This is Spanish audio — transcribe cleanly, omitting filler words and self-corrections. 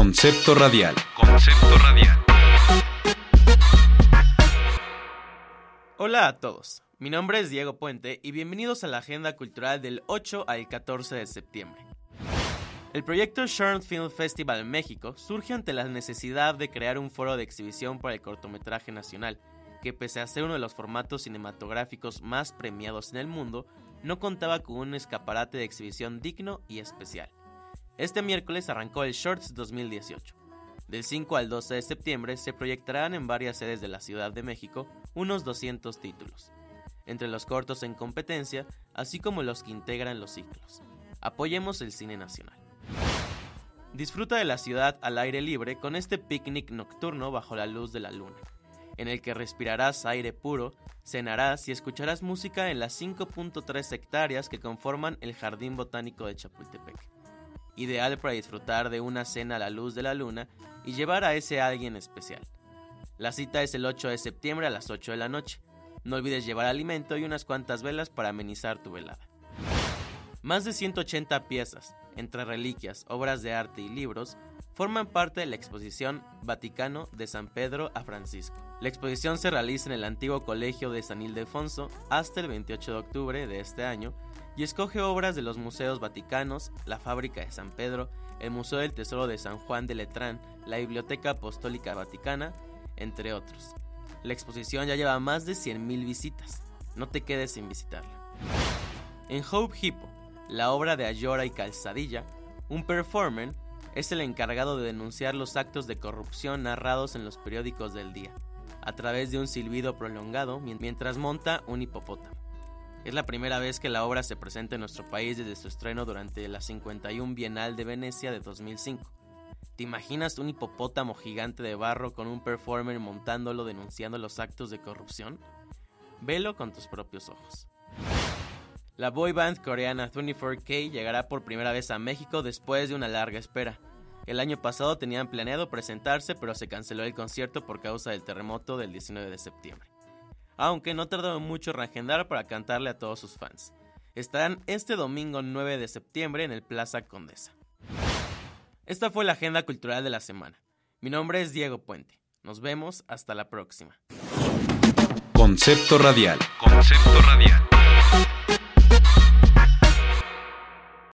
Concepto radial. Concepto radial. Hola a todos, mi nombre es Diego Puente y bienvenidos a la Agenda Cultural del 8 al 14 de septiembre. El proyecto Short Film Festival en México surge ante la necesidad de crear un foro de exhibición para el cortometraje nacional, que pese a ser uno de los formatos cinematográficos más premiados en el mundo, no contaba con un escaparate de exhibición digno y especial. Este miércoles arrancó el Shorts 2018. Del 5 al 12 de septiembre se proyectarán en varias sedes de la Ciudad de México unos 200 títulos, entre los cortos en competencia, así como los que integran los ciclos. Apoyemos el cine nacional. Disfruta de la ciudad al aire libre con este picnic nocturno bajo la luz de la luna, en el que respirarás aire puro, cenarás y escucharás música en las 5.3 hectáreas que conforman el Jardín Botánico de Chapultepec. Ideal para disfrutar de una cena a la luz de la luna y llevar a ese alguien especial. La cita es el 8 de septiembre a las 8 de la noche. No olvides llevar alimento y unas cuantas velas para amenizar tu velada. Más de 180 piezas, entre reliquias, obras de arte y libros, forman parte de la exposición Vaticano de San Pedro a Francisco. La exposición se realiza en el antiguo colegio de San Ildefonso hasta el 28 de octubre de este año y escoge obras de los museos vaticanos, la Fábrica de San Pedro, el Museo del Tesoro de San Juan de Letrán, la Biblioteca Apostólica Vaticana, entre otros. La exposición ya lleva más de 100,000 visitas. No te quedes sin visitarla. En Hope Hippo, la obra de Ayora y Calzadilla, un performer es el encargado de denunciar los actos de corrupción narrados en los periódicos del día, a través de un silbido prolongado mientras monta un hipopótamo. Es la primera vez que la obra se presenta en nuestro país desde su estreno durante la 51 Bienal de Venecia de 2005. ¿Te imaginas un hipopótamo gigante de barro con un performer montándolo denunciando los actos de corrupción? Velo con tus propios ojos. La boy band coreana 24K llegará por primera vez a México después de una larga espera. El año pasado tenían planeado presentarse, pero se canceló el concierto por causa del terremoto del 19 de septiembre. Aunque no tardaron mucho en reagendar para cantarle a todos sus fans. Estarán este domingo 9 de septiembre en el Plaza Condesa. Esta fue la agenda cultural de la semana. Mi nombre es Diego Puente. Nos vemos hasta la próxima. Concepto radial. Concepto radial.